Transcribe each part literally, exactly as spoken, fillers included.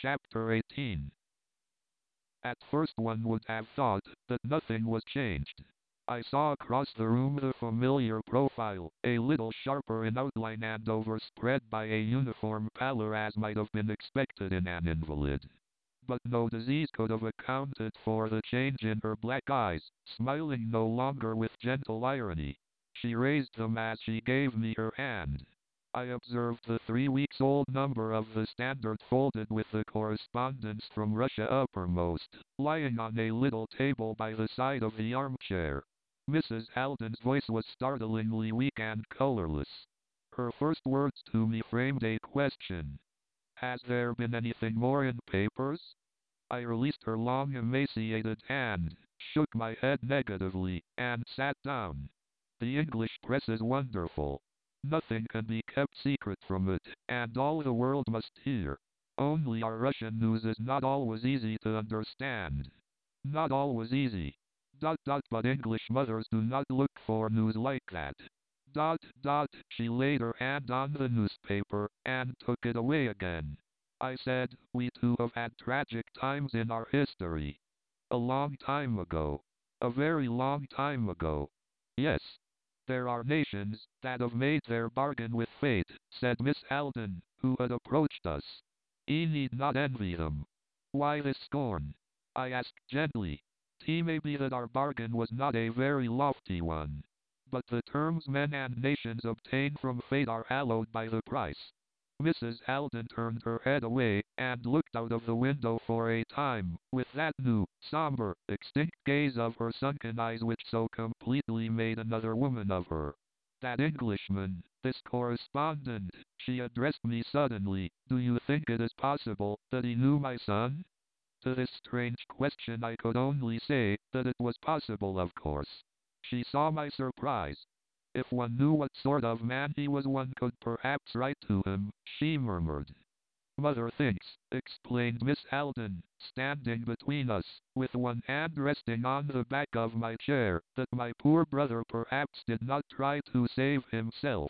Chapter eighteen. At first one would have thought that nothing was changed. I saw across the room the familiar profile, a little sharper in outline and overspread by a uniform pallor as might have been expected in an invalid. But no disease could have accounted for the change in her black eyes, smiling no longer with gentle irony. She raised them as she gave me her hand. I observed the three weeks old number of the Standard folded with the correspondence from Russia uppermost, lying on a little table by the side of the armchair. Missus Alden's voice was startlingly weak and colorless. Her first words to me framed a question. "Has there been anything more in papers?" I released her long emaciated hand, shook my head negatively, and sat down. The English press is wonderful. Nothing can be kept secret from it, and all the world must hear. Only our Russian news is not always easy to understand. Not always easy. Dot dot but English mothers do not look for news like that. Dot dot she laid her hand on the newspaper, and took it away again. I said, we too have had tragic times in our history. A long time ago. A very long time ago. Yes. There are nations that have made their bargain with fate, said Miss Alden, who had approached us. "Ye need not envy them." "Why this scorn?" I asked gently. "T may be that our bargain was not a very lofty one. But the terms men and nations obtain from fate are hallowed by the price." Missus Alden turned her head away, and looked out of the window for a time, with that new, somber, extinct gaze of her sunken eyes which so completely made another woman of her. "That Englishman, this correspondent," she addressed me suddenly, "do you think it is possible that he knew my son?" To this strange question I could only say that it was possible, of course. She saw my surprise. "If one knew what sort of man he was one could perhaps write to him," she murmured. "Mother thinks," explained Miss Alden, standing between us, with one hand resting on the back of my chair, "that my poor brother perhaps did not try to save himself."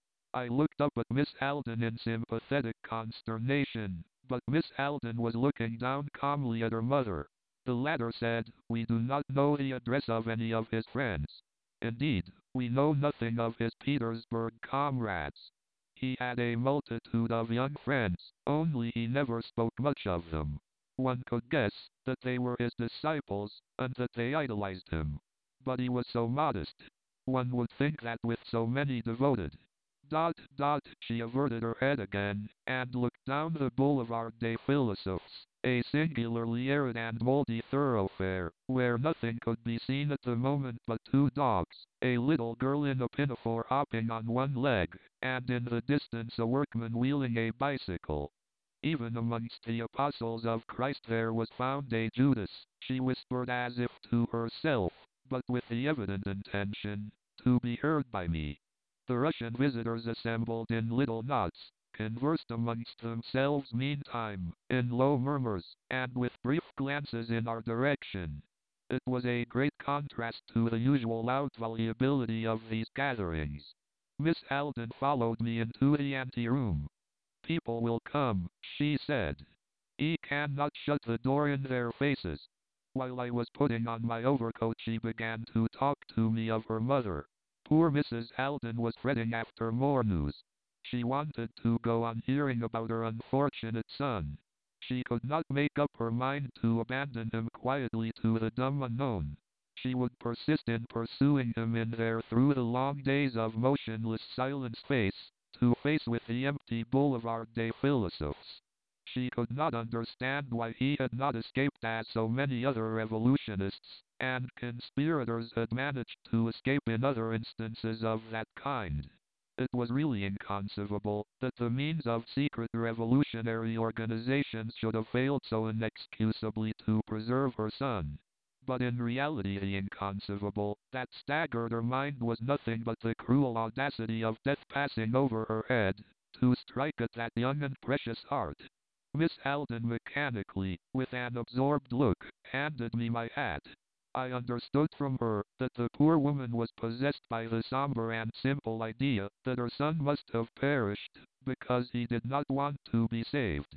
I looked up at Miss Alden in sympathetic consternation, but Miss Alden was looking down calmly at her mother. The latter said, "We do not know the address of any of his friends. Indeed, we know nothing of his Petersburg comrades. He had a multitude of young friends, only he never spoke much of them. One could guess that they were his disciples, and that they idolized him. But he was so modest. One would think that with so many devoted Dot dot she averted her head again, and looked down the Boulevard des Philosophes, a singularly arid and moldy thoroughfare, where nothing could be seen at the moment but two dogs, a little girl in a pinafore hopping on one leg, and in the distance a workman wheeling a bicycle. "Even amongst the apostles of Christ there was found a Judas," she whispered as if to herself, but with the evident intention to be heard by me. The Russian visitors assembled in little knots, conversed amongst themselves meantime, in low murmurs, and with brief glances in our direction. It was a great contrast to the usual loud volubility of these gatherings. Miss Alden followed me into the anteroom. "People will come," she said. "Ye cannot shut the door in their faces." While I was putting on my overcoat she began to talk to me of her mother. Poor Missus Alden was fretting after more news. She wanted to go on hearing about her unfortunate son. She could not make up her mind to abandon him quietly to the dumb unknown. She would persist in pursuing him in there through the long days of motionless silent space, to face with the empty Boulevard des Philosophes. She could not understand why he had not escaped as so many other revolutionists and conspirators had managed to escape in other instances of that kind. It was really inconceivable that the means of secret revolutionary organizations should have failed so inexcusably to preserve her son. But in reality the inconceivable that staggered her mind was nothing but the cruel audacity of death passing over her head, to strike at that young and precious heart. Miss Alden mechanically, with an absorbed look, handed me my hat. I understood from her that the poor woman was possessed by the somber and simple idea that her son must have perished because he did not want to be saved.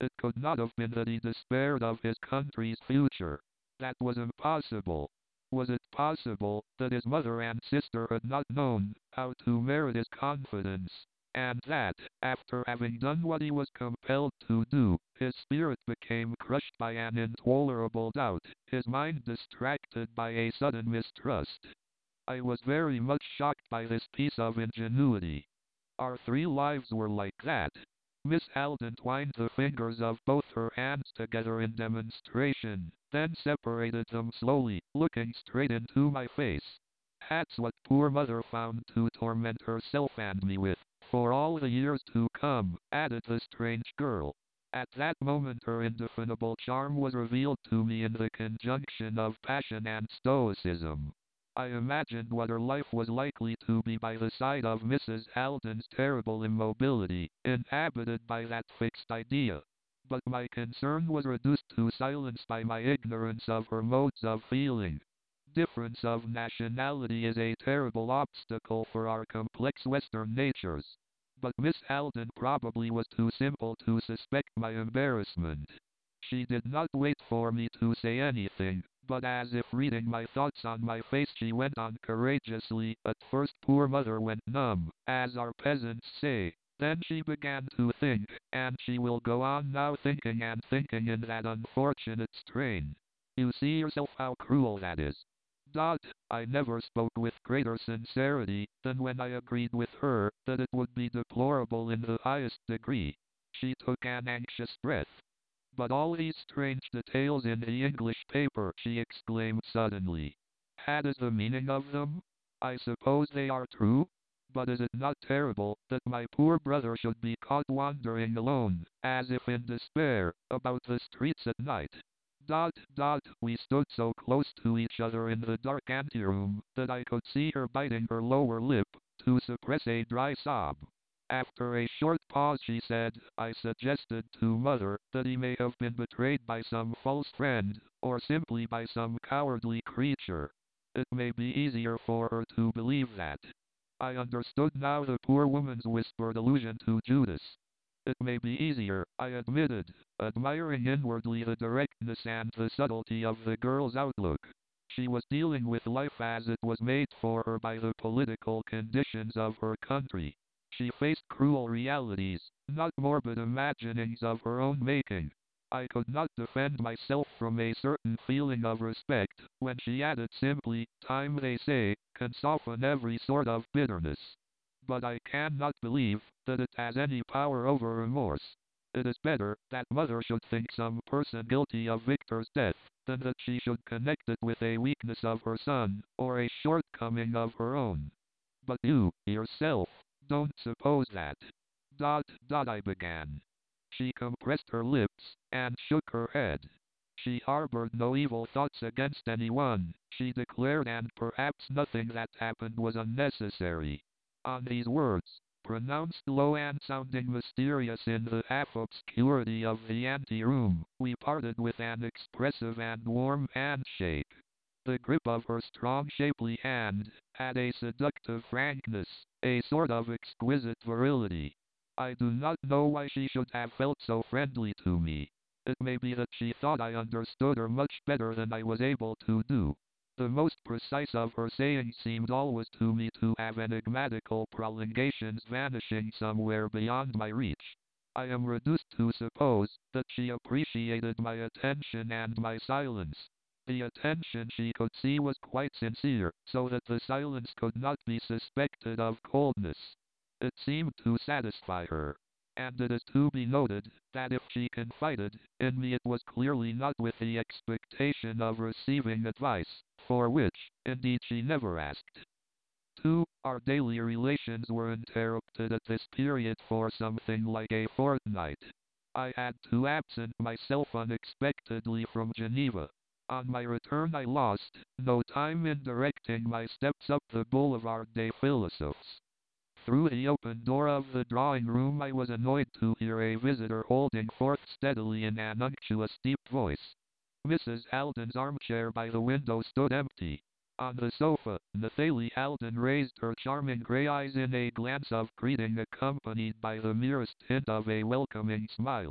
It could not have been that he despaired of his country's future. That was impossible. Was it possible that his mother and sister had not known how to merit his confidence, and that, after having done what he was compelled to do, his spirit became crushed by an intolerable doubt, his mind distracted by a sudden mistrust? I was very much shocked by this piece of ingenuity. Our three lives were like that. Miss Alden twined the fingers of both her hands together in demonstration, then separated them slowly, looking straight into my face. That's what poor mother found to torment herself and me with, for all the years to come, added the strange girl. At that moment her indefinable charm was revealed to me in the conjunction of passion and stoicism. I imagined what her life was likely to be by the side of Missus Alden's terrible immobility, inhabited by that fixed idea. But my concern was reduced to silence by my ignorance of her modes of feeling. Difference of nationality is a terrible obstacle for our complex Western natures. But Miss Alden probably was too simple to suspect my embarrassment. She did not wait for me to say anything, but as if reading my thoughts on my face she went on courageously. At first poor mother went numb, as our peasants say. Then she began to think, and she will go on now thinking and thinking in that unfortunate strain. You see yourself how cruel that is. Dot, I never spoke with greater sincerity than when I agreed with her that it would be deplorable in the highest degree. She took an anxious breath. But all these strange details in the English paper, she exclaimed suddenly. That is the meaning of them? I suppose they are true? But is it not terrible that my poor brother should be caught wandering alone, as if in despair, about the streets at night? Dot, dot, we stood so close to each other in the dark anteroom that I could see her biting her lower lip to suppress a dry sob. After a short pause she said, I suggested to mother that he may have been betrayed by some false friend, or simply by some cowardly creature. It may be easier for her to believe that. I understood now the poor woman's whispered allusion to Judas. It may be easier, I admitted, admiring inwardly the directness and the subtlety of the girl's outlook. She was dealing with life as it was made for her by the political conditions of her country. She faced cruel realities, not morbid imaginings of her own making. I could not defend myself from a certain feeling of respect, when she added simply, time, they say, can soften every sort of bitterness. But I cannot believe that it has any power over remorse. It is better that mother should think some person guilty of Victor's death, than that she should connect it with a weakness of her son, or a shortcoming of her own. But you, yourself, don't suppose that. Dot, dot, I began. She compressed her lips, and shook her head. She harbored no evil thoughts against anyone, she declared, and perhaps nothing that happened was unnecessary. On these words, pronounced low and sounding mysterious in the half-obscurity of the ante-room, we parted with an expressive and warm handshake. The grip of her strong shapely hand had a seductive frankness, a sort of exquisite virility. I do not know why she should have felt so friendly to me. It may be that she thought I understood her much better than I was able to do. The most precise of her sayings seemed always to me to have enigmatical prolongations vanishing somewhere beyond my reach. I am reduced to suppose that she appreciated my attention and my silence. The attention she could see was quite sincere, so that the silence could not be suspected of coldness. It seemed to satisfy her. And it is to be noted, that if she confided in me it was clearly not with the expectation of receiving advice, for which, indeed, she never asked. two. Our daily relations were interrupted at this period for something like a fortnight. I had to absent myself unexpectedly from Geneva. On my return I lost no time in directing my steps up the Boulevard des Philosophes. Through the open door of the drawing-room I was annoyed to hear a visitor holding forth steadily in an unctuous deep voice. Missus Alden's armchair by the window stood empty. On the sofa, Nathalie Alden raised her charming grey eyes in a glance of greeting accompanied by the merest hint of a welcoming smile.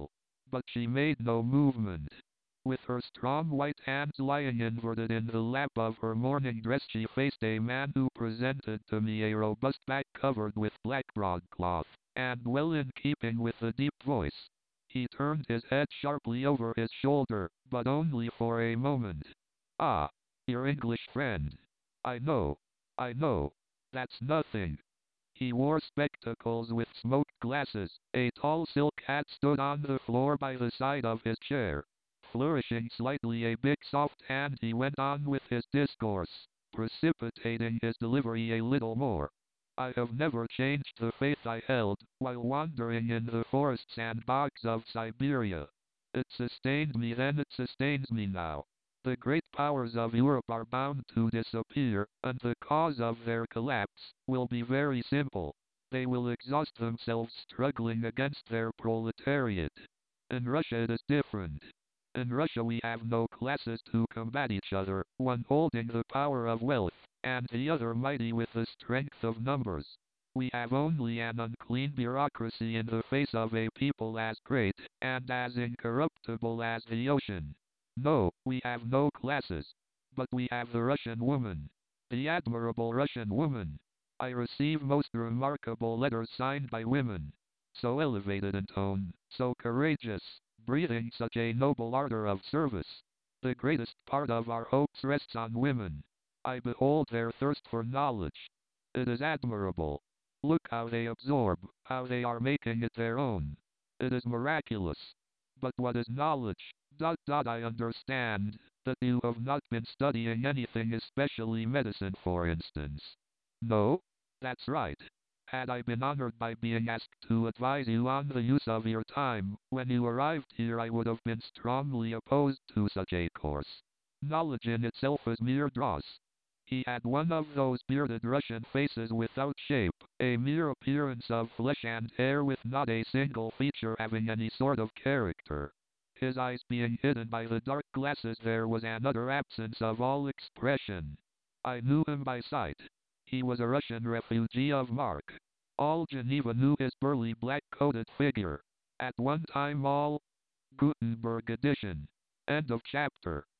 but she made no movement. With her strong white hands lying inverted in the lap of her morning dress, she faced a man who presented to me a robust back covered with black broadcloth, and well in keeping with the deep voice. He turned his head sharply over his shoulder, but only for a moment. "Ah, your English friend. I know. I know. That's nothing." He wore spectacles with smoked glasses. A tall silk hat stood on the floor by the side of his chair. Flourishing slightly a big soft hand, he went on with his discourse, precipitating his delivery a little more. "I have never changed the faith I held while wandering in the forests and bogs of Siberia. It sustained me then, it sustains me now. The great powers of Europe are bound to disappear, and the cause of their collapse will be very simple. They will exhaust themselves struggling against their proletariat. In Russia it is different. In Russia we have no classes to combat each other, one holding the power of wealth, and the other mighty with the strength of numbers. We have only an unclean bureaucracy in the face of a people as great and as incorruptible as the ocean. No, we have no classes. But we have the Russian woman. The admirable Russian woman. I receive most remarkable letters signed by women. So elevated in tone, so courageous, breathing such a noble ardor of service. The greatest part of our hopes rests on women. I behold their thirst for knowledge. It is admirable. Look how they absorb, how they are making it their own. It is miraculous. But what is knowledge? Dot dot I understand that you have not been studying anything, especially medicine, for instance. No? That's right. Had I been honored by being asked to advise you on the use of your time when you arrived here, I would have been strongly opposed to such a course. Knowledge in itself is mere dross. He had one of those bearded Russian faces without shape, a mere appearance of flesh and hair with not a single feature having any sort of character. His eyes being hidden by the dark glasses, there was an utter absence of all expression. I knew him by sight. He was a Russian refugee of mark. All Geneva knew his burly black-coated figure. At one time all Gutenberg edition. End of chapter.